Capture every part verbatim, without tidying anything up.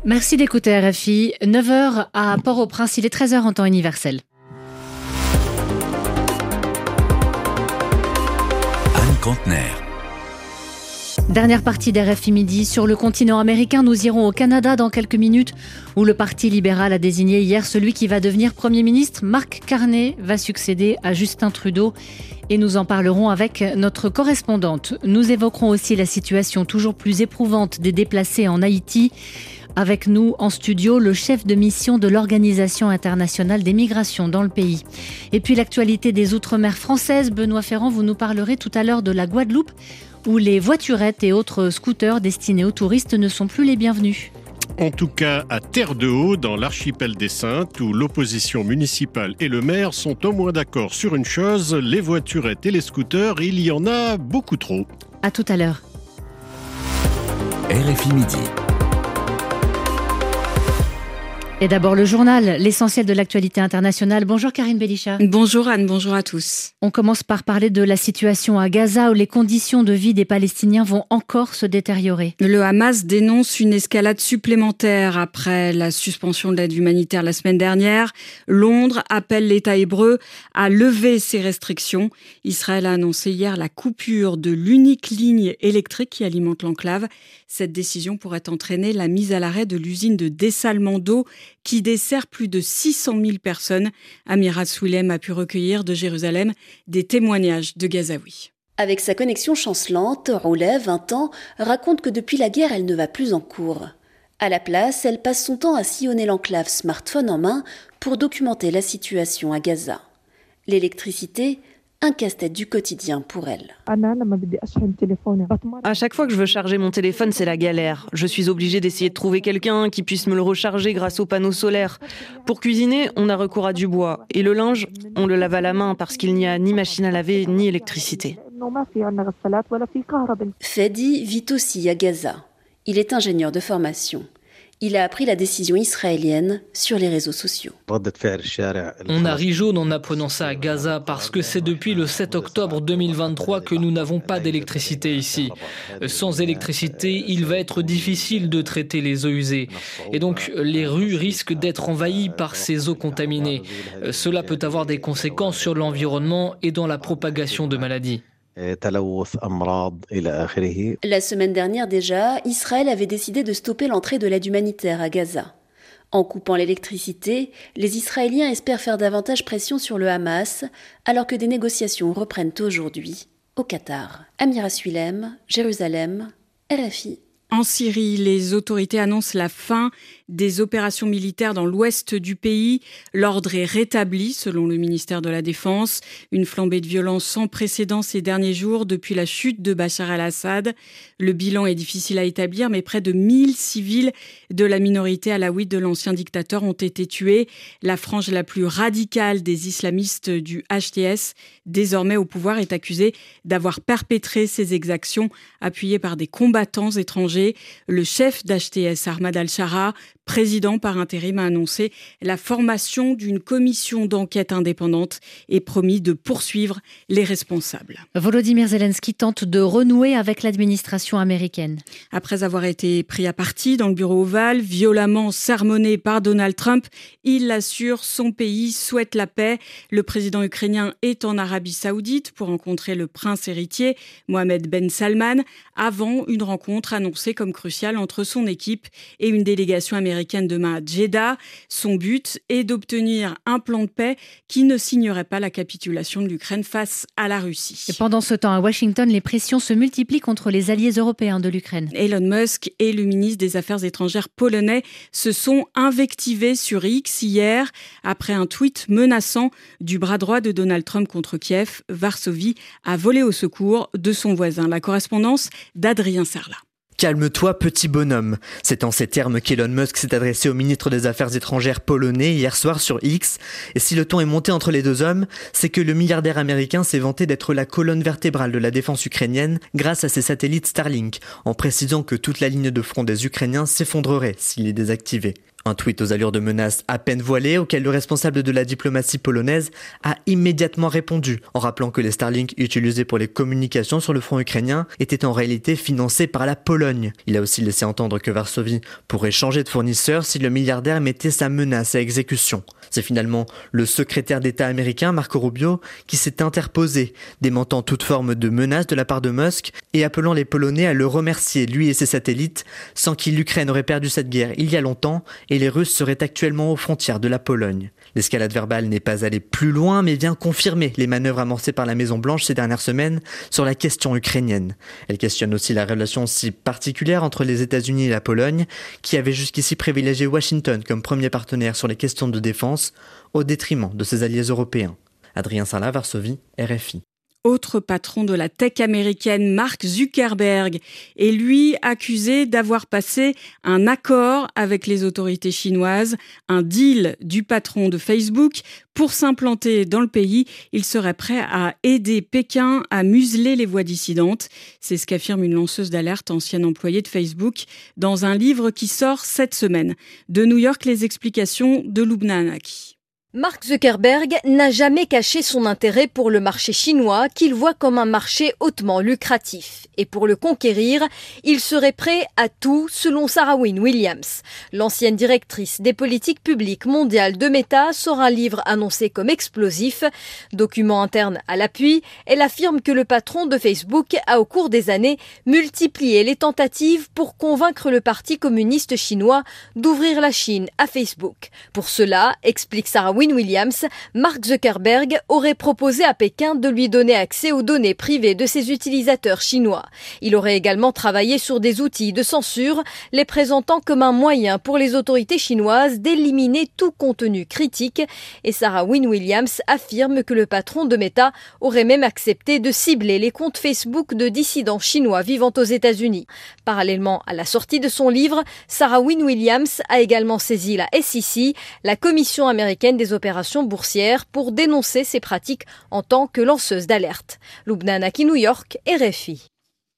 Merci d'écouter R F I. neuf heures à Port-au-Prince, il est treize heures en temps universel. Anne Contener. Dernière partie d'R F I Midi. Sur le continent américain, nous irons au Canada dans quelques minutes, où le Parti libéral a désigné hier celui qui va devenir Premier ministre. Mark Carney va succéder à Justin Trudeau. Et nous en parlerons avec notre correspondante. Nous évoquerons aussi la situation toujours plus éprouvante des déplacés en Haïti. Avec nous en studio, le chef de mission de l'Organisation internationale des migrations dans le pays. Et puis l'actualité des Outre-mer françaises. Benoît Ferrand, vous nous parlerez tout à l'heure de la Guadeloupe, où les voiturettes et autres scooters destinés aux touristes ne sont plus les bienvenus. En tout cas, à Terre-de-Haut, dans l'archipel des Saintes, où l'opposition municipale et le maire sont au moins d'accord sur une chose, les voiturettes et les scooters, il y en a beaucoup trop. À tout à l'heure. R F I Midi. Et d'abord le journal, l'essentiel de l'actualité internationale. Bonjour Karine Belisha. Bonjour Anne, bonjour à tous. On commence par parler de la situation à Gaza où les conditions de vie des Palestiniens vont encore se détériorer. Le Hamas dénonce une escalade supplémentaire après la suspension de l'aide humanitaire la semaine dernière. Londres appelle l'État hébreu à lever ses restrictions. Israël a annoncé hier la coupure de l'unique ligne électrique qui alimente l'enclave. Cette décision pourrait entraîner la mise à l'arrêt de l'usine de dessalement d'eau qui dessert plus de six cent mille personnes. Amira Swilem a pu recueillir de Jérusalem des témoignages de Gazaouis. Avec sa connexion chancelante, Roulet, vingt ans, raconte que depuis la guerre, elle ne va plus en cours. À la place, elle passe son temps à sillonner l'enclave smartphone en main pour documenter la situation à Gaza. L'électricité, un casse-tête du quotidien pour elle. À chaque fois que je veux charger mon téléphone, c'est la galère. Je suis obligée d'essayer de trouver quelqu'un qui puisse me le recharger grâce aux panneaux solaires. Pour cuisiner, on a recours à du bois. Et le linge, on le lave à la main parce qu'il n'y a ni machine à laver ni électricité. Fedi vit aussi à Gaza. Il est ingénieur de formation. Il a appris la décision israélienne sur les réseaux sociaux. On a ri jaune en apprenant ça à Gaza parce que c'est depuis le sept octobre deux mille vingt-trois que nous n'avons pas d'électricité ici. Sans électricité, il va être difficile de traiter les eaux usées. Et donc, les rues risquent d'être envahies par ces eaux contaminées. Cela peut avoir des conséquences sur l'environnement et dans la propagation de maladies. La semaine dernière déjà, Israël avait décidé de stopper l'entrée de l'aide humanitaire à Gaza. En coupant l'électricité, les Israéliens espèrent faire davantage pression sur le Hamas, alors que des négociations reprennent aujourd'hui au Qatar. Amira Swilem, Jérusalem, R F I. En Syrie, les autorités annoncent la fin des opérations militaires dans l'ouest du pays. L'ordre est rétabli, selon le ministère de la Défense. Une flambée de violence sans précédent ces derniers jours depuis la chute de Bachar el-Assad. Le bilan est difficile à établir, mais près de mille civils de la minorité alaouite de l'ancien dictateur ont été tués. La frange la plus radicale des islamistes du H T S, désormais au pouvoir, est accusée d'avoir perpétré ces exactions appuyées par des combattants étrangers. Le chef d'H T S, Ahmad al-Shara, président par intérim, a annoncé la formation d'une commission d'enquête indépendante et promis de poursuivre les responsables. Volodymyr Zelensky tente de renouer avec l'administration américaine. Après avoir été pris à partie dans le bureau ovale, violemment sermonné par Donald Trump, il assure son pays souhaite la paix. Le président ukrainien est en Arabie Saoudite pour rencontrer le prince héritier Mohammed Ben Salman avant une rencontre annoncée comme cruciale entre son équipe et une délégation américaine demain à Jeddah. Son but est d'obtenir un plan de paix qui ne signerait pas la capitulation de l'Ukraine face à la Russie. Et pendant ce temps, à Washington, les pressions se multiplient contre les alliés européens de l'Ukraine. Elon Musk et le ministre des Affaires étrangères polonais se sont invectivés sur X hier après un tweet menaçant du bras droit de Donald Trump contre Kiev. Varsovie a volé au secours de son voisin. La correspondance d'Adrien Serla. Calme-toi, petit bonhomme. C'est en ces termes qu'Elon Musk s'est adressé au ministre des Affaires étrangères polonais hier soir sur X. Et si le ton est monté entre les deux hommes, c'est que le milliardaire américain s'est vanté d'être la colonne vertébrale de la défense ukrainienne grâce à ses satellites Starlink, en précisant que toute la ligne de front des Ukrainiens s'effondrerait s'il est désactivé. Un tweet aux allures de menace à peine voilé auquel le responsable de la diplomatie polonaise a immédiatement répondu en rappelant que les Starlink utilisés pour les communications sur le front ukrainien étaient en réalité financés par la Pologne. Il a aussi laissé entendre que Varsovie pourrait changer de fournisseur si le milliardaire mettait sa menace à exécution. C'est finalement le secrétaire d'État américain Marco Rubio qui s'est interposé, démentant toute forme de menace de la part de Musk et appelant les Polonais à le remercier, lui et ses satellites, sans qui l'Ukraine aurait perdu cette guerre il y a longtemps et les Russes seraient actuellement aux frontières de la Pologne. L'escalade verbale n'est pas allée plus loin mais vient confirmer les manœuvres amorcées par la Maison-Blanche ces dernières semaines sur la question ukrainienne. Elle questionne aussi la relation si particulière entre les États-Unis et la Pologne, qui avait jusqu'ici privilégié Washington comme premier partenaire sur les questions de défense, au détriment de ses alliés européens. Adrien Sarlat, Varsovie, R F I. Autre patron de la tech américaine, Mark Zuckerberg, est lui accusé d'avoir passé un accord avec les autorités chinoises, un deal du patron de Facebook pour s'implanter dans le pays. Il serait prêt à aider Pékin à museler les voix dissidentes. C'est ce qu'affirme une lanceuse d'alerte, ancienne employée de Facebook, dans un livre qui sort cette semaine. De New York, les explications de Lubna Anaki. Mark Zuckerberg n'a jamais caché son intérêt pour le marché chinois qu'il voit comme un marché hautement lucratif. Et pour le conquérir, il serait prêt à tout, selon Sarah Wynne Williams. L'ancienne directrice des politiques publiques mondiales de Meta sort un livre annoncé comme explosif. Document interne à l'appui, elle affirme que le patron de Facebook a au cours des années multiplié les tentatives pour convaincre le Parti communiste chinois d'ouvrir la Chine à Facebook. Pour cela, explique Sarah Wynne Williams, Mark Zuckerberg aurait proposé à Pékin de lui donner accès aux données privées de ses utilisateurs chinois. Il aurait également travaillé sur des outils de censure, les présentant comme un moyen pour les autorités chinoises d'éliminer tout contenu critique. Et Sarah Wynne Williams affirme que le patron de Meta aurait même accepté de cibler les comptes Facebook de dissidents chinois vivant aux États-Unis. Parallèlement à la sortie de son livre, Sarah Wynne Williams a également saisi la S E C, la Commission américaine des opérations boursières, pour dénoncer ces pratiques en tant que lanceuse d'alerte. Lubna Anaki, New York, R F I.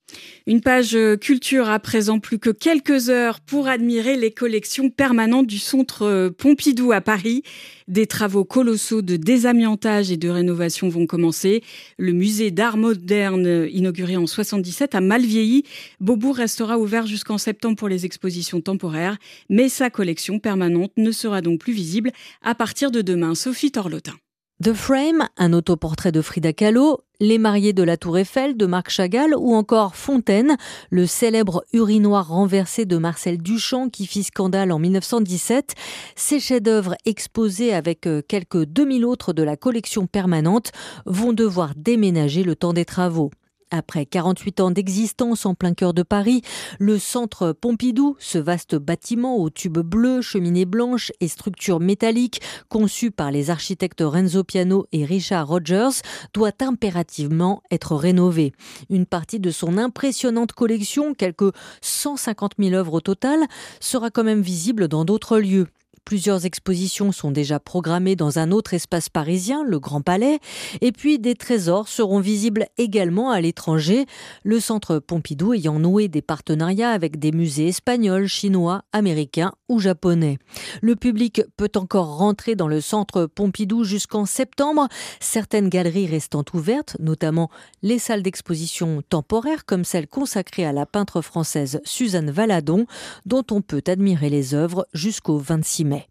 Une page culture à présent, plus que quelques heures pour admirer les collections permanentes du Centre Pompidou à Paris. Des travaux colossaux de désamiantage et de rénovation vont commencer. Le musée d'art moderne, inauguré en soixante-dix-sept, a mal vieilli. Beaubourg restera ouvert jusqu'en septembre pour les expositions temporaires, mais sa collection permanente ne sera donc plus visible à partir de demain. Sophie Torlotin. The Frame, un autoportrait de Frida Kahlo, Les mariés de la Tour Eiffel de Marc Chagall ou encore Fontaine, le célèbre urinoir renversé de Marcel Duchamp qui fit scandale en mille neuf cent dix-sept. Ces chefs-d'œuvre exposés avec quelques deux mille autres de la collection permanente vont devoir déménager le temps des travaux. Après quarante-huit ans d'existence en plein cœur de Paris, le Centre Pompidou, ce vaste bâtiment aux tubes bleus, cheminées blanches et structures métalliques, conçu par les architectes Renzo Piano et Richard Rogers, doit impérativement être rénové. Une partie de son impressionnante collection, quelques cent cinquante mille œuvres au total, sera quand même visible dans d'autres lieux. Plusieurs expositions sont déjà programmées dans un autre espace parisien, le Grand Palais. Et puis des trésors seront visibles également à l'étranger, le Centre Pompidou ayant noué des partenariats avec des musées espagnols, chinois, américains ou japonais. Le public peut encore rentrer dans le Centre Pompidou jusqu'en septembre, certaines galeries restant ouvertes, notamment les salles d'exposition temporaires comme celle consacrée à la peintre française Suzanne Valadon, dont on peut admirer les œuvres jusqu'au vingt-six mai.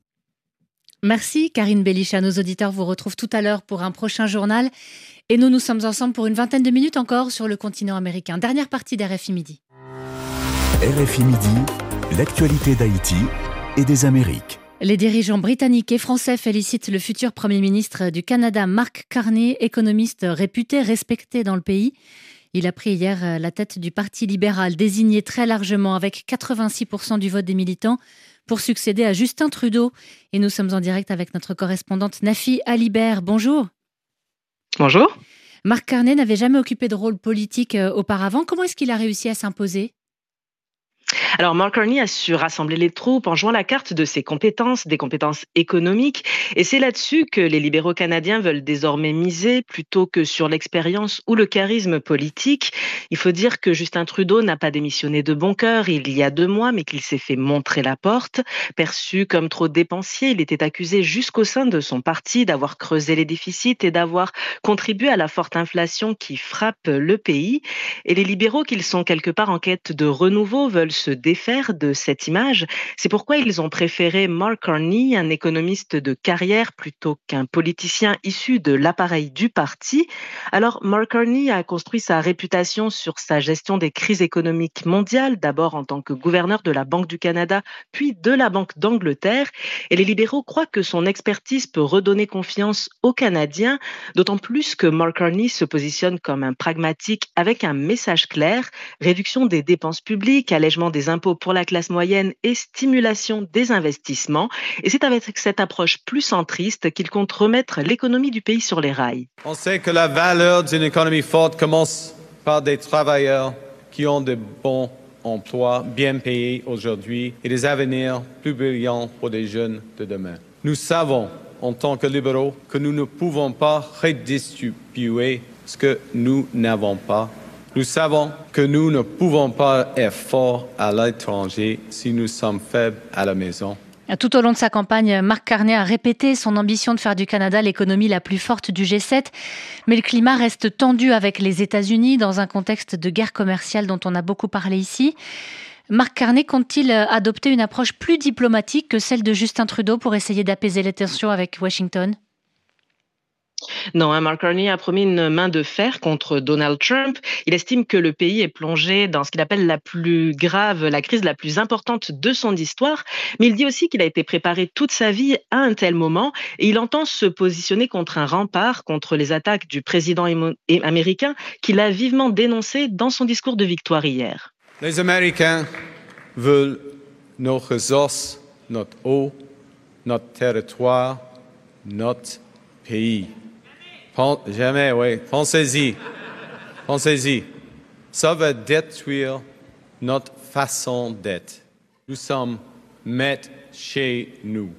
Merci Karine Bélicha. Nos auditeurs vous retrouvent tout à l'heure pour un prochain journal. Et nous, nous sommes ensemble pour une vingtaine de minutes encore sur le continent américain. Dernière partie d'R F I Midi. R F I Midi, l'actualité d'Haïti et des Amériques. Les dirigeants britanniques et français félicitent le futur Premier ministre du Canada, Mark Carney, économiste réputé, respecté dans le pays. Il a pris hier la tête du Parti libéral, désigné très largement avec quatre-vingt-six pour cent du vote des militants, pour succéder à Justin Trudeau. Et nous sommes en direct avec notre correspondante Nafi Alibert. Bonjour. Bonjour. Mark Carney n'avait jamais occupé de rôle politique auparavant. Comment est-ce qu'il a réussi à s'imposer ? Alors Mark Carney a su rassembler les troupes en jouant la carte de ses compétences, des compétences économiques. Et c'est là-dessus que les libéraux canadiens veulent désormais miser plutôt que sur l'expérience ou le charisme politique. Il faut dire que Justin Trudeau n'a pas démissionné de bon cœur il y a deux mois, mais qu'il s'est fait montrer la porte. Perçu comme trop dépensier, il était accusé jusqu'au sein de son parti d'avoir creusé les déficits et d'avoir contribué à la forte inflation qui frappe le pays. Et les libéraux, qu'ils sont quelque part en quête de renouveau, veulent se défaire de cette image. C'est pourquoi ils ont préféré Mark Carney, un économiste de carrière, plutôt qu'un politicien issu de l'appareil du parti. Alors, Mark Carney a construit sa réputation sur sa gestion des crises économiques mondiales, d'abord en tant que gouverneur de la Banque du Canada, puis de la Banque d'Angleterre. Et les libéraux croient que son expertise peut redonner confiance aux Canadiens, d'autant plus que Mark Carney se positionne comme un pragmatique avec un message clair, réduction des dépenses publiques, allègement des impôts pour la classe moyenne et stimulation des investissements. Et c'est avec cette approche plus centriste qu'il compte remettre l'économie du pays sur les rails. On sait que la valeur d'une économie forte commence par des travailleurs qui ont de bons emplois bien payés aujourd'hui et des avenirs plus brillants pour les jeunes de demain. Nous savons, en tant que libéraux, que nous ne pouvons pas redistribuer ce que nous n'avons pas. Nous savons que nous ne pouvons pas être forts à l'étranger si nous sommes faibles à la maison. Tout au long de sa campagne, Mark Carney a répété son ambition de faire du Canada l'économie la plus forte du G sept. Mais le climat reste tendu avec les États-Unis dans un contexte de guerre commerciale dont on a beaucoup parlé ici. Mark Carney compte-t-il adopter une approche plus diplomatique que celle de Justin Trudeau pour essayer d'apaiser les tensions avec Washington ? Non, hein, Mark Carney a promis une main de fer contre Donald Trump. Il estime que le pays est plongé dans ce qu'il appelle la plus grave, la crise la plus importante de son histoire. Mais il dit aussi qu'il a été préparé toute sa vie à un tel moment et il entend se positionner contre un rempart contre les attaques du président émo- américain qu'il a vivement dénoncé dans son discours de victoire hier. Les Américains veulent nos ressources, notre eau, notre territoire, notre pays. Jamais, oui. Pensez-y. Pensez-y. Ça va détruire notre façon d'être. Nous sommes maîtres chez nous.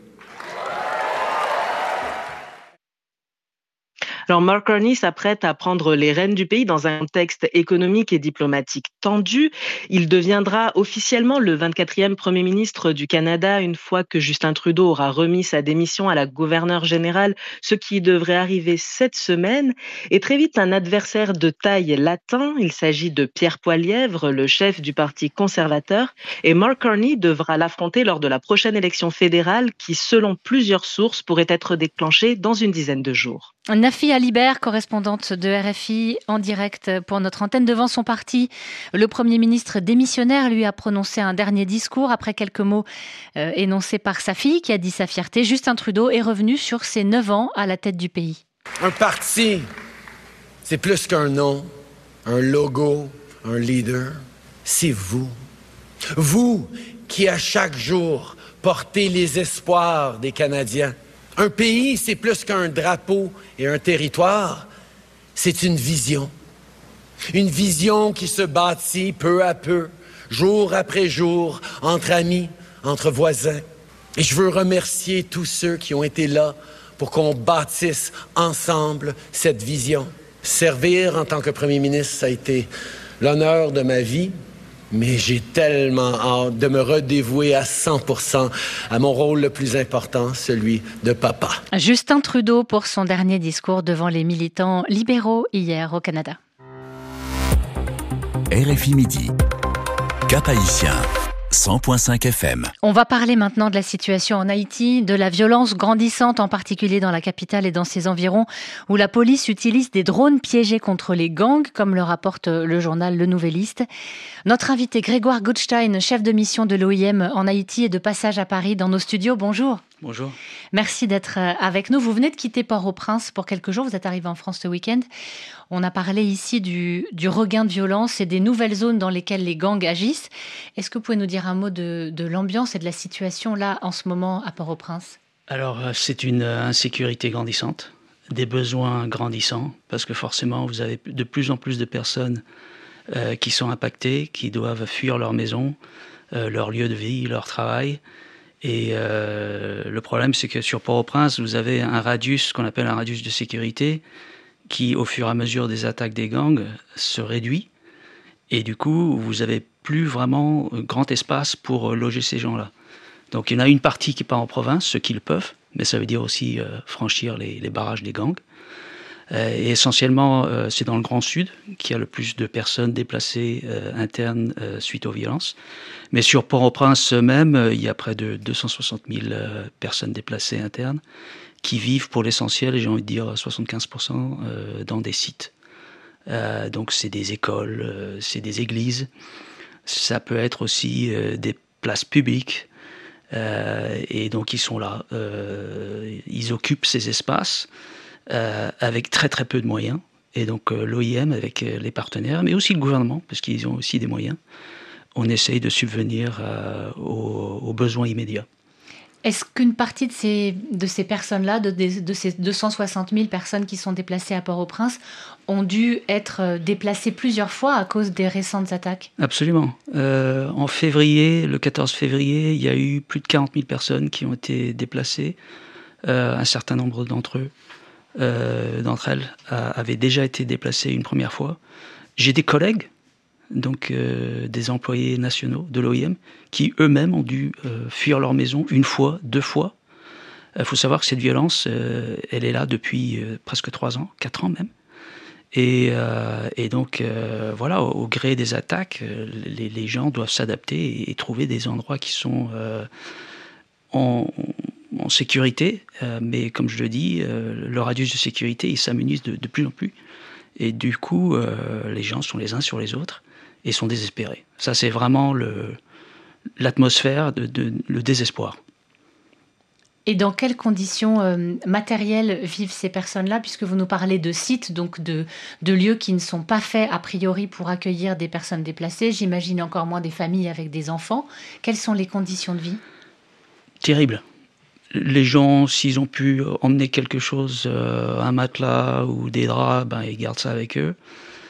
Alors Mark Carney s'apprête à prendre les rênes du pays dans un contexte économique et diplomatique tendu. Il deviendra officiellement le vingt-quatrième Premier ministre du Canada une fois que Justin Trudeau aura remis sa démission à la gouverneure générale, ce qui devrait arriver cette semaine. Et très vite, un adversaire de taille l'attend. Il s'agit de Pierre Poilievre, le chef du Parti conservateur. Et Mark Carney devra l'affronter lors de la prochaine élection fédérale qui, selon plusieurs sources, pourrait être déclenchée dans une dizaine de jours. Nafi Alibert, correspondante de R F I en direct pour notre antenne devant son parti. Le Premier ministre démissionnaire lui a prononcé un dernier discours après quelques mots euh, énoncés par sa fille qui a dit sa fierté. Justin Trudeau est revenu sur ses neuf ans à la tête du pays. Un parti, c'est plus qu'un nom, un logo, un leader. C'est vous. Vous qui à chaque jour portez les espoirs des Canadiens. Un pays, c'est plus qu'un drapeau et un territoire, c'est une vision. Une vision qui se bâtit peu à peu, jour après jour, entre amis, entre voisins. Et je veux remercier tous ceux qui ont été là pour qu'on bâtisse ensemble cette vision. Servir en tant que Premier ministre, ça a été l'honneur de ma vie. Mais j'ai tellement hâte de me redévouer à cent pour cent à mon rôle le plus important, celui de papa. Justin Trudeau pour son dernier discours devant les militants libéraux hier au Canada. R F I Midi, Cap Haïtien, cent virgule cinq F M. On va parler maintenant de la situation en Haïti, de la violence grandissante, en particulier dans la capitale et dans ses environs, où la police utilise des drones piégés contre les gangs, comme le rapporte le journal Le Nouvelliste. Notre invité Grégoire Gutstein, chef de mission de l'O I M en Haïti, est de passage à Paris dans nos studios. Bonjour. Bonjour. Merci d'être avec nous. Vous venez de quitter Port-au-Prince pour quelques jours. Vous êtes arrivé en France ce week-end. On a parlé ici du, du regain de violence et des nouvelles zones dans lesquelles les gangs agissent. Est-ce que vous pouvez nous dire un mot de, de l'ambiance et de la situation là en ce moment à Port-au-Prince ? Alors, c'est une insécurité grandissante, des besoins grandissants, parce que forcément, vous avez de plus en plus de personnes euh, qui sont impactées, qui doivent fuir leur maison. euh, leur lieu de vie, leur travail. Et euh, le problème, c'est que sur Port-au-Prince, vous avez un radius qu'on appelle un radius de sécurité qui, au fur et à mesure des attaques des gangs, se réduit. Et du coup, vous n'avez plus vraiment grand espace pour loger ces gens-là. Donc il y en a une partie qui part en province, ceux qui le peuvent, mais ça veut dire aussi euh, franchir les, les barrages des gangs. Euh, et essentiellement, euh, c'est dans le Grand Sud qu'il y a le plus de personnes déplacées euh, internes euh, suite aux violences. Mais sur Port-au-Prince même, euh, il y a près de deux cent soixante mille euh, personnes déplacées internes qui vivent pour l'essentiel, et j'ai envie de dire soixante-quinze pour cent, euh, dans des sites. Euh, donc c'est des écoles, euh, c'est des églises, ça peut être aussi euh, des places publiques. Euh, et donc ils sont là, euh, ils occupent ces espaces euh, avec très très peu de moyens. Et donc euh, l'O I M avec euh, les partenaires, mais aussi le gouvernement, parce qu'ils ont aussi des moyens, on essaye de subvenir euh, aux, aux besoins immédiats. Est-ce qu'une partie de ces, de ces personnes-là, de, de, de ces deux cent soixante mille personnes qui sont déplacées à Port-au-Prince, ont dû être déplacées plusieurs fois à cause des récentes attaques ? Absolument. Euh, en février, le quatorze février, il y a eu plus de quarante mille personnes qui ont été déplacées. Euh, un certain nombre d'entre eux, euh, d'entre elles, a, avaient déjà été déplacées une première fois. J'ai des collègues, donc euh, des employés nationaux de l'O I M, qui eux-mêmes ont dû euh, fuir leur maison une fois, deux fois. Il euh, faut savoir que cette violence, euh, elle est là depuis euh, presque trois ans, quatre ans même. Et, euh, et donc, euh, voilà, au, au gré des attaques, euh, les, les gens doivent s'adapter et, et trouver des endroits qui sont euh, en, en sécurité. Euh, mais comme je le dis, euh, le radius de sécurité, il s'amenuise de, de plus en plus. Et du coup, euh, les gens sont les uns sur les autres et sont désespérés. Ça, c'est vraiment le, l'atmosphère, de, de, le désespoir. Et dans quelles conditions euh, matérielles vivent ces personnes-là, puisque vous nous parlez de sites, donc de, de lieux qui ne sont pas faits a priori pour accueillir des personnes déplacées, j'imagine encore moins des familles avec des enfants. Quelles sont les conditions de vie ? Terrible. Les gens, s'ils ont pu emmener quelque chose, euh, un matelas ou des draps, ben, ils gardent ça avec eux.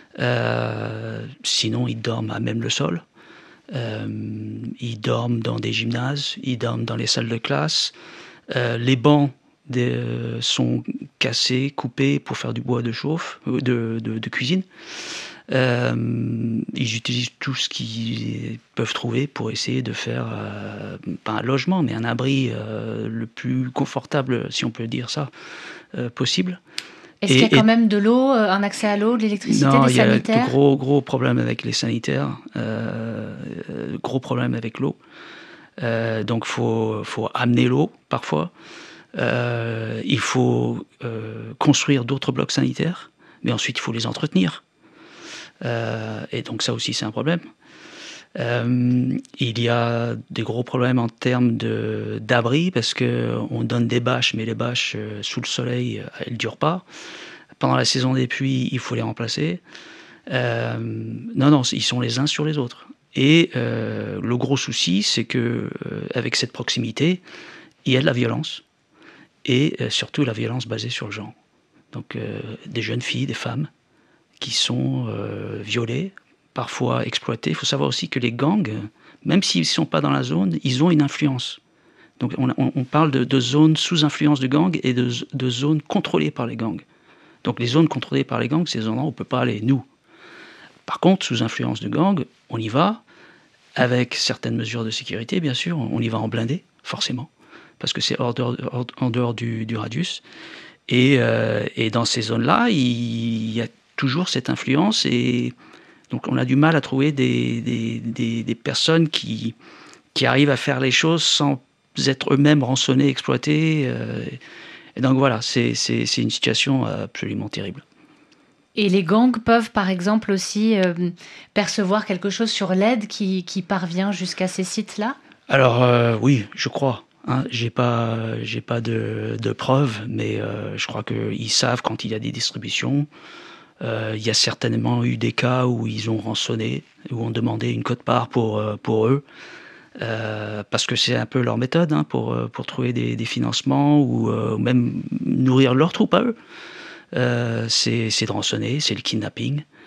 Euh, sinon, ils dorment à même le sol. Euh, ils dorment dans des gymnases, ils dorment dans les salles de classe. Euh, les bancs des, euh, sont cassés, coupés pour faire du bois de chauffe, de, de, de cuisine. Euh, ils utilisent tout ce qu'ils peuvent trouver pour essayer de faire, euh, pas un logement, mais un abri euh, le plus confortable, si on peut dire ça, euh, possible. Est-ce et, qu'il y a quand et, même de l'eau, un accès à l'eau, de l'électricité, non, des sanitaires ? Non, il y a de gros, gros problèmes avec les sanitaires, euh, gros problèmes avec l'eau. Euh, donc il faut, faut amener l'eau parfois. Euh, il faut euh, construire d'autres blocs sanitaires, mais ensuite il faut les entretenir. Euh, et donc ça aussi c'est un problème. Euh, il y a des gros problèmes en termes de, d'abri parce qu'on donne des bâches, mais les bâches euh, sous le soleil, elles ne durent pas. Pendant la saison des pluies, il faut les remplacer. Euh, non, non, ils sont les uns sur les autres. Et euh, le gros souci, c'est que euh, avec cette proximité, il y a de la violence et euh, surtout la violence basée sur le genre. Donc euh, des jeunes filles, des femmes qui sont euh, violées, parfois exploitées. Il faut savoir aussi que les gangs, même s'ils ne sont pas dans la zone, ils ont une influence. Donc on, on, on parle de, de zones sous influence de gangs et de, de zones contrôlées par les gangs. Donc les zones contrôlées par les gangs, c'est des endroits où on ne peut pas aller, nous. Par contre, sous influence de gangs, on y va, avec certaines mesures de sécurité, bien sûr, on y va en blindé, forcément, parce que c'est hors dehors, hors, en dehors du, du radius. Et, euh, et dans ces zones-là, il y a toujours cette influence, et donc on a du mal à trouver des, des, des, des personnes qui, qui arrivent à faire les choses sans être eux-mêmes rançonnés, exploités. Euh, et donc voilà, c'est, c'est, c'est une situation absolument terrible. Et les gangs peuvent, par exemple, aussi euh, percevoir quelque chose sur l'aide qui, qui parvient jusqu'à ces sites-là ? Alors, euh, oui, je crois. Hein, j'ai pas, j'ai pas de, de preuves, mais euh, je crois qu'ils savent quand il y a des distributions. Euh, il y a certainement eu des cas où ils ont rançonné, où on demandait une quote-part pour, pour eux, euh, parce que c'est un peu leur méthode hein, pour, pour trouver des, des financements ou euh, même nourrir leurs troupes à eux. Euh, c'est, c'est de rançonner, c'est le kidnapping.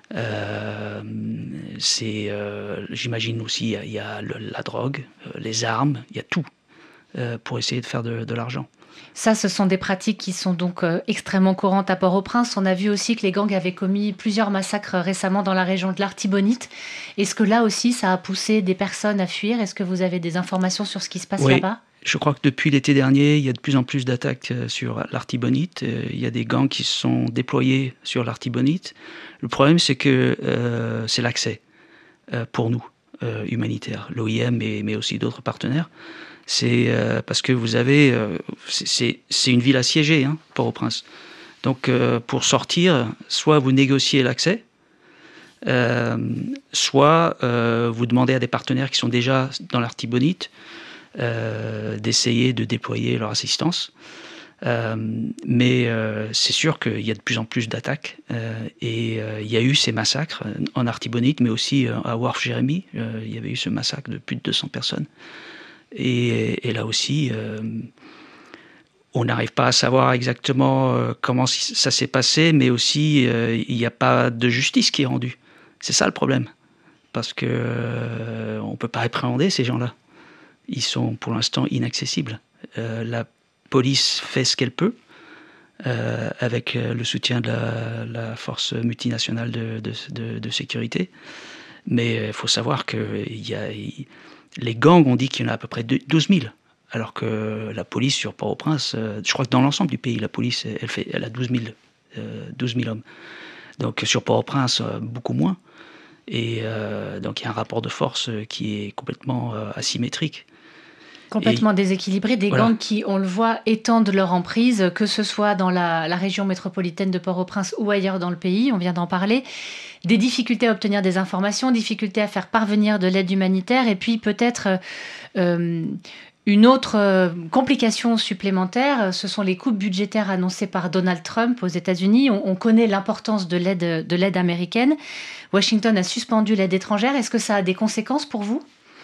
Euh, c'est, euh, j'imagine aussi, il y a le, la drogue, euh, les armes, il y a tout euh, pour essayer de faire de, de l'argent. Ça, ce sont des pratiques qui sont donc euh, extrêmement courantes à Port-au-Prince. On a vu aussi que les gangs avaient commis plusieurs massacres récemment dans la région de l'Artibonite. Est-ce que là aussi, ça a poussé des personnes à fuir ? Est-ce que vous avez des informations sur ce qui se passe oui. là-bas ? Je crois que depuis l'été dernier, il y a de plus en plus d'attaques sur l'Artibonite. Il y a des gangs qui se sont déployés sur l'Artibonite. Le problème, c'est que euh, c'est l'accès euh, pour nous, euh, humanitaires, l'O I M, mais, mais aussi d'autres partenaires. C'est euh, parce que vous avez... Euh, c'est, c'est une ville assiégée, hein, Port-au-Prince. Donc, euh, pour sortir, soit vous négociez l'accès, euh, soit euh, vous demandez à des partenaires qui sont déjà dans l'Artibonite Euh, d'essayer de déployer leur assistance. Euh, mais euh, c'est sûr qu'il y a de plus en plus d'attaques euh, et euh, il y a eu ces massacres en Artibonite, mais aussi euh, à Wharf Jeremy. Euh, il y avait eu ce massacre de plus de deux cents personnes. Et, et là aussi, euh, on n'arrive pas à savoir exactement euh, comment ça s'est passé, mais aussi euh, il n'y a pas de justice qui est rendue. C'est ça le problème, parce qu'on euh, ne peut pas appréhender ces gens-là. Ils sont pour l'instant inaccessibles. Euh, la police fait ce qu'elle peut euh, avec le soutien de la, la force multinationale de, de, de, de sécurité. Mais il faut savoir que y a, y, les gangs ont dit qu'il y en a à peu près douze mille. Alors que la police sur Port-au-Prince, euh, je crois que dans l'ensemble du pays, la police elle, fait, elle a douze mille hommes. Donc sur Port-au-Prince, euh, beaucoup moins. Et euh, donc il y a un rapport de force qui est complètement euh, asymétrique. Complètement Et, déséquilibré, des voilà. gangs qui, on le voit, étendent leur emprise, que ce soit dans la, la région métropolitaine de Port-au-Prince ou ailleurs dans le pays, on vient d'en parler. Des difficultés à obtenir des informations, difficultés à faire parvenir de l'aide humanitaire, et puis peut-être euh, une autre euh, complication supplémentaire, ce sont les coupes budgétaires annoncées par Donald Trump aux États-Unis. On, on connaît l'importance de l'aide, de l'aide américaine. Washington a suspendu l'aide étrangère. Est-ce que ça a des conséquences pour vous ?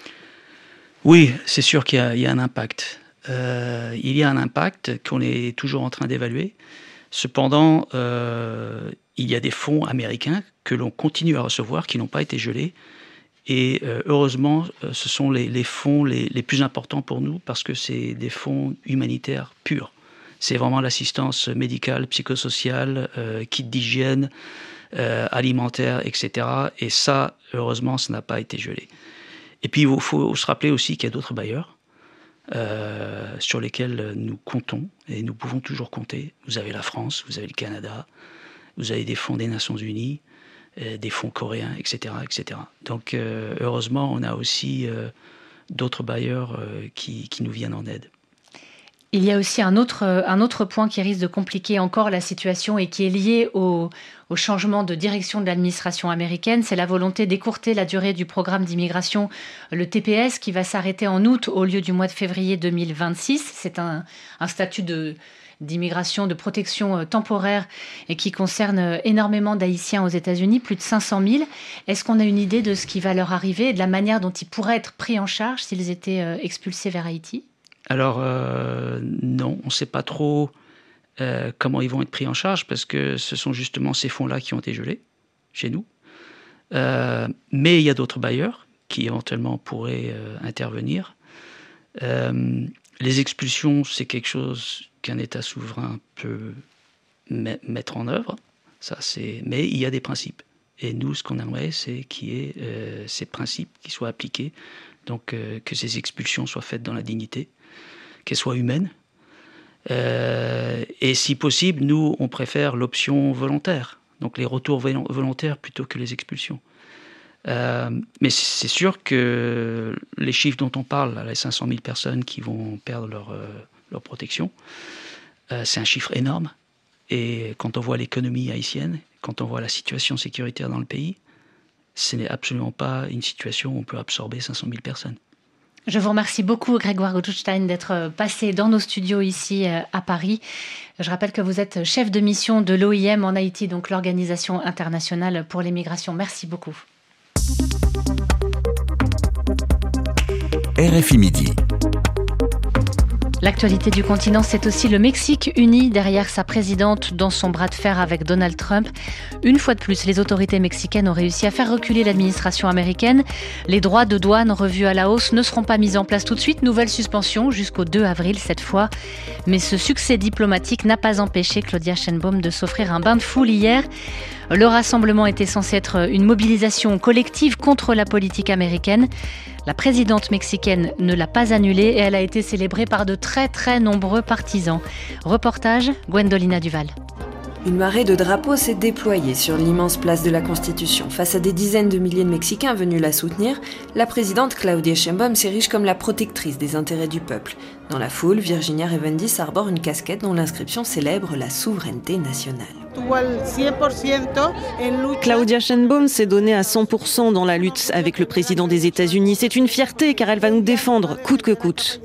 Oui, c'est sûr qu'il y a, il y a un impact. Euh, il y a un impact qu'on est toujours en train d'évaluer. Cependant, euh, il y a des fonds américains que l'on continue à recevoir, qui n'ont pas été gelés. Et euh, heureusement, ce sont les, les fonds les, les plus importants pour nous parce que c'est des fonds humanitaires purs. C'est vraiment l'assistance médicale, psychosociale, euh, kit d'hygiène, euh, alimentaire, et cetera. Et ça, heureusement, ça n'a pas été gelé. Et puis, il faut se rappeler aussi qu'il y a d'autres bailleurs euh, sur lesquels nous comptons et nous pouvons toujours compter. Vous avez la France, vous avez le Canada, vous avez des fonds des Nations Unies, euh, des fonds coréens, et cetera, et cetera. Donc, euh, heureusement, on a aussi euh, d'autres bailleurs euh, qui, qui nous viennent en aide. Il y a aussi un autre, un autre point qui risque de compliquer encore la situation et qui est lié au, au changement de direction de l'administration américaine. C'est la volonté d'écourter la durée du programme d'immigration, le T P S, qui va s'arrêter en août au lieu du mois de février deux mille vingt-six. C'est un, un statut de, d'immigration, de protection temporaire et qui concerne énormément d'Haïtiens aux États-Unis, plus de cinq cent mille. Est-ce qu'on a une idée de ce qui va leur arriver et de la manière dont ils pourraient être pris en charge s'ils étaient expulsés vers Haïti ? Alors, euh, non, on ne sait pas trop euh, comment ils vont être pris en charge parce que ce sont justement ces fonds-là qui ont été gelés chez nous. Euh, mais il y a d'autres bailleurs qui éventuellement pourraient euh, intervenir. Euh, les expulsions, c'est quelque chose qu'un État souverain peut me- mettre en œuvre. Ça, c'est... Mais il y a des principes. Et nous, ce qu'on aimerait, c'est qu'il y ait euh, ces principes qui soient appliqués. Donc, euh, que ces expulsions soient faites dans la dignité, qu'elles soient humaines. Euh, et si possible, nous, on préfère l'option volontaire, donc les retours volontaires plutôt que les expulsions. Euh, mais c'est sûr que les chiffres dont on parle, les cinq cent mille personnes qui vont perdre leur, euh, leur protection, euh, c'est un chiffre énorme. Et quand on voit l'économie haïtienne, quand on voit la situation sécuritaire dans le pays, ce n'est absolument pas une situation où on peut absorber cinq cent mille personnes. Je vous remercie beaucoup, Grégoire Gutschstein, d'être passé dans nos studios ici à Paris. Je rappelle que vous êtes chef de mission de l'O I M en Haïti, donc l'Organisation internationale pour les migrations. Merci beaucoup. R F I Midi. L'actualité du continent, c'est aussi le Mexique uni derrière sa présidente dans son bras de fer avec Donald Trump. Une fois de plus, les autorités mexicaines ont réussi à faire reculer l'administration américaine. Les droits de douane revus à la hausse ne seront pas mis en place tout de suite. Nouvelle suspension jusqu'au deux avril cette fois. Mais ce succès diplomatique n'a pas empêché Claudia Sheinbaum de s'offrir un bain de foule hier. Le rassemblement était censé être une mobilisation collective contre la politique américaine. La présidente mexicaine ne l'a pas annulée et elle a été célébrée par de très très nombreux partisans. Reportage, Gwendolina Duval. Une marée de drapeaux s'est déployée sur l'immense place de la Constitution. Face à des dizaines de milliers de Mexicains venus la soutenir, la présidente Claudia Sheinbaum s'érige comme la protectrice des intérêts du peuple. Dans la foule, Virginia Revendiz arbore une casquette dont l'inscription célèbre la souveraineté nationale. Claudia Sheinbaum s'est donnée à cent pour cent dans la lutte avec le président des États-Unis. C'est une fierté car elle va nous défendre coûte que coûte.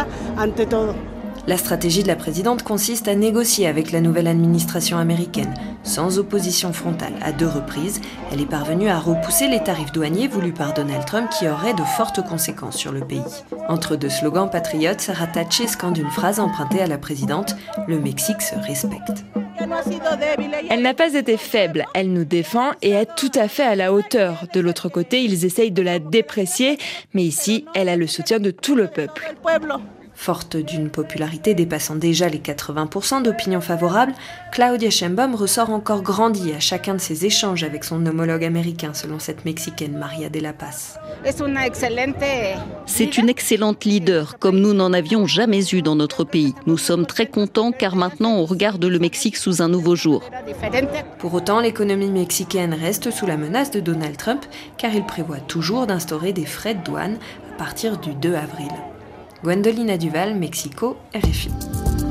La stratégie de la présidente consiste à négocier avec la nouvelle administration américaine. Sans opposition frontale à deux reprises, elle est parvenue à repousser les tarifs douaniers voulus par Donald Trump qui auraient de fortes conséquences sur le pays. Entre deux slogans patriotes, Sarah Taché scande une phrase empruntée à la présidente « Le Mexique se respecte ». Elle n'a pas été faible, elle nous défend et est tout à fait à la hauteur. De l'autre côté, ils essayent de la déprécier, mais ici, elle a le soutien de tout le peuple. Forte d'une popularité dépassant déjà les quatre-vingts pour cent d'opinions favorables, Claudia Sheinbaum ressort encore grandie à chacun de ses échanges avec son homologue américain, selon cette Mexicaine Maria de la Paz. C'est une excellente leader, comme nous n'en avions jamais eu dans notre pays. Nous sommes très contents car maintenant on regarde le Mexique sous un nouveau jour. Pour autant, l'économie mexicaine reste sous la menace de Donald Trump, car il prévoit toujours d'instaurer des frais de douane à partir du deux avril. Gwendolina Duval, Mexico, R F I.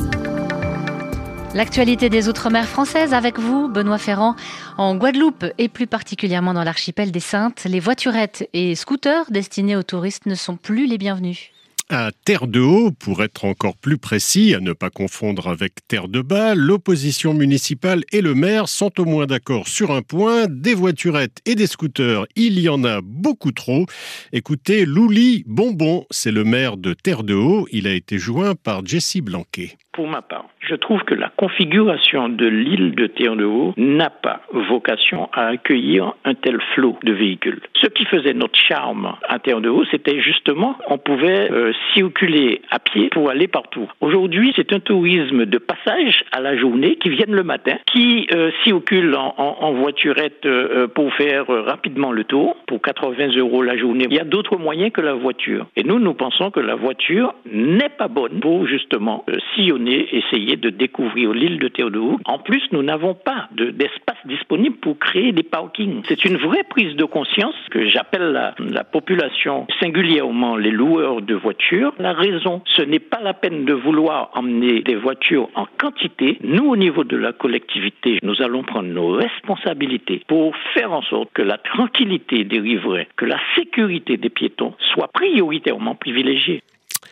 L'actualité des Outre-mer françaises avec vous, Benoît Ferrand. En Guadeloupe et plus particulièrement dans l'archipel des Saintes, les voiturettes et scooters destinés aux touristes ne sont plus les bienvenus. À Terre-de-Haut, pour être encore plus précis, à ne pas confondre avec Terre-de-Bas, l'opposition municipale et le maire sont au moins d'accord sur un point, des voiturettes et des scooters, il y en a beaucoup trop. Écoutez, Louli Bonbon, c'est le maire de Terre-de-Haut, il a été joint par Jessie Blanquet. Pour ma part, je trouve que la configuration de l'île de Terre-de-Haut n'a pas vocation à accueillir un tel flot de véhicules. Ce qui faisait notre charme à Terre-de-Haut, c'était justement on pouvait euh, circuler à pied pour aller partout. Aujourd'hui, c'est un tourisme de passage à la journée qui viennent le matin, qui euh, circulent en, en, en voiturette euh, pour faire euh, rapidement le tour, pour quatre-vingts euros la journée. Il y a d'autres moyens que la voiture. Et nous, nous pensons que la voiture n'est pas bonne pour justement euh, sillonner, essayer de découvrir l'île de Terre-de-Haut. En plus, nous n'avons pas de, d'espace disponible pour créer des parkings. C'est une vraie prise de conscience que j'appelle la, la population, singulièrement les loueurs de voitures. La raison, ce n'est pas la peine de vouloir emmener des voitures en quantité. Nous, au niveau de la collectivité, nous allons prendre nos responsabilités pour faire en sorte que la tranquillité des riverains, que la sécurité des piétons soit prioritairement privilégiée.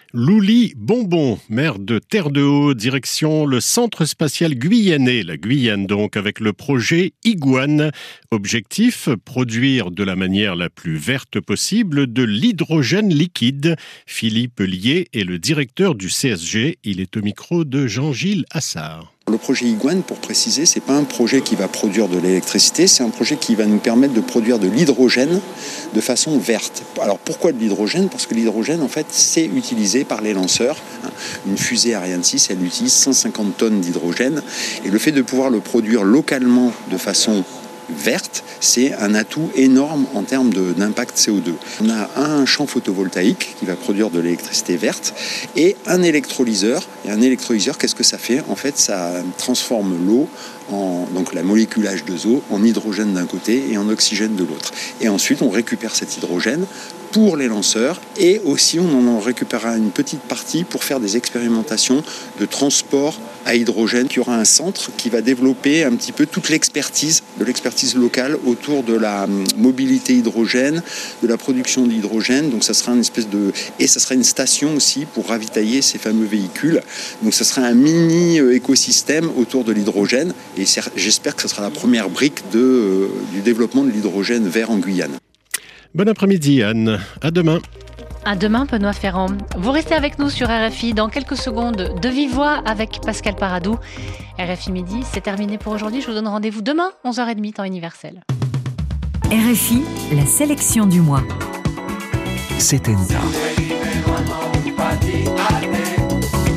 Louli Bonbon, maire de Terre-de-Haut, direction le centre spatial guyanais, la Guyane donc, avec le projet Iguane. Objectif, produire de la manière la plus verte possible de l'hydrogène liquide. Philippe Lié est le directeur du C S G, il est au micro de Jean-Gilles Assard. Le projet Iguane, pour préciser, c'est pas un projet qui va produire de l'électricité, c'est un projet qui va nous permettre de produire de l'hydrogène de façon verte. Alors pourquoi de l'hydrogène ? Parce que l'hydrogène, en fait, c'est utilisé par les lanceurs. Une fusée Ariane six, elle utilise cent cinquante tonnes d'hydrogène. Et le fait de pouvoir le produire localement de façon verte, c'est un atout énorme en termes de, d'impact C O deux. On a un champ photovoltaïque qui va produire de l'électricité verte et un électrolyseur. Et un électrolyseur, qu'est-ce que ça fait ? En fait, ça transforme l'eau, en, donc la molécule H deux O, en hydrogène d'un côté et en oxygène de l'autre. Et ensuite, on récupère cet hydrogène pour les lanceurs et aussi on en récupérera une petite partie pour faire des expérimentations de transport à hydrogène. Il y aura un centre qui va développer un petit peu toute l'expertise, de l'expertise locale autour de la mobilité hydrogène, de la production d'hydrogène. Donc ça sera une espèce de... Et ça sera une station aussi pour ravitailler ces fameux véhicules. Donc ça sera un mini écosystème autour de l'hydrogène et j'espère que ce sera la première brique de, euh, du développement de l'hydrogène vert en Guyane. Bon après-midi Anne, à demain. À demain, Benoît Ferrand. Vous restez avec nous sur R F I dans quelques secondes de vive voix avec Pascal Paradou. R F I Midi, c'est terminé pour aujourd'hui. Je vous donne rendez-vous demain, onze heures trente, temps universel. R F I, la sélection du mois. setenta.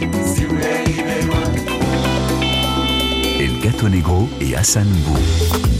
El Gato Negro et Hassan Bou.